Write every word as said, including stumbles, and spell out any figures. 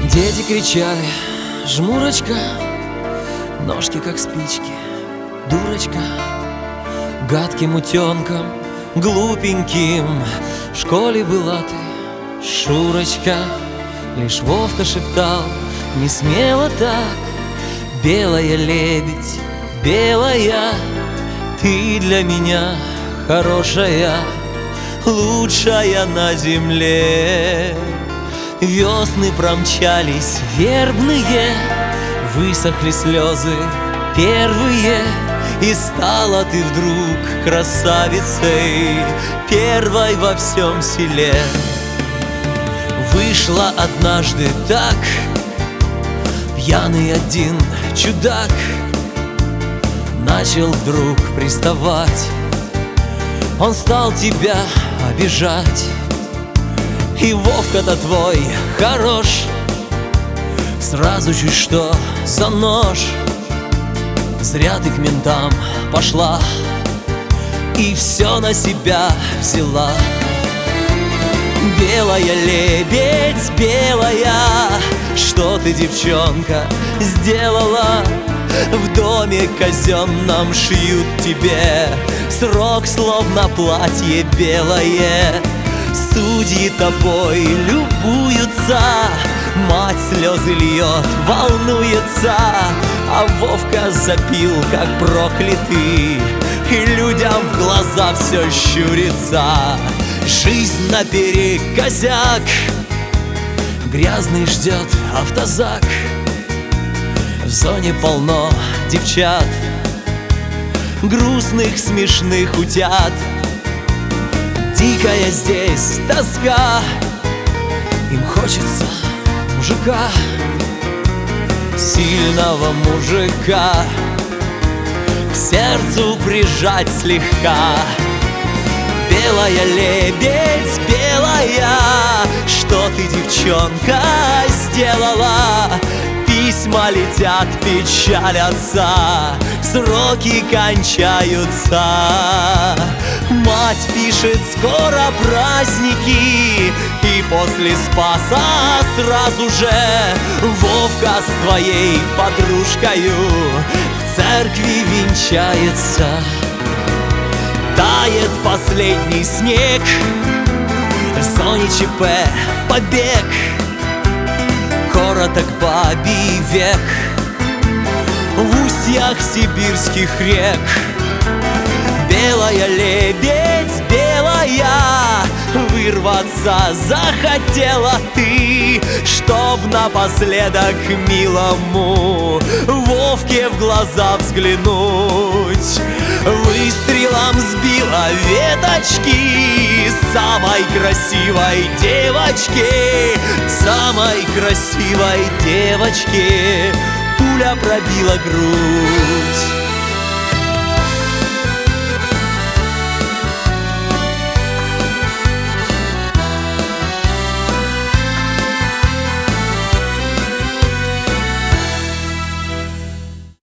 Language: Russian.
Дети кричали: жмурочка, ножки как спички, дурочка. Гадким утенком, глупеньким в школе была ты, Шурочка. Лишь Вовка шептал: не смело так, белая лебедь, белая, ты для меня хорошая, лучшая на земле. Весны промчались вербные, высохли слезы первые, и стала ты вдруг красавицей, первой во всем селе. Вышла однажды так, пьяный один чудак, начал вдруг приставать. Он стал тебя обижать. И Вовка-то твой хорош, сразу чуть что за нож. Зря ты к ментам пошла и все на себя взяла. Белая лебедь, белая, что ты, девчонка, сделала? В доме казенном шьют тебе срок, словно платье белое. Судьи тобой любуются, мать слезы льет, волнуется, а Вовка запил, как проклятый, и людям в глаза все щурится. Жизнь наперекосяк, грязный ждет автозак. В зоне полно девчат, грустных, смешных утят. Дикая здесь тоска, им хочется мужика, сильного мужика, к сердцу прижать слегка. Белая лебедь, белая, что ты, девчонка, сделала? Письма летят, печалятся, сроки кончаются. Мать пишет: скоро праздники, и после Спаса сразу же Вовка с твоей подружкою в церкви венчается. Тает последний снег, в зоне ЧП побег, короток бабий век в устьях сибирских рек. Белая лебедь, белая, вырваться захотела ты, чтоб напоследок милому Вовке в глаза взглянуть. Выстрелом сбила веточки самой красивой девочки, самой красивой девочки пуля пробила грудь.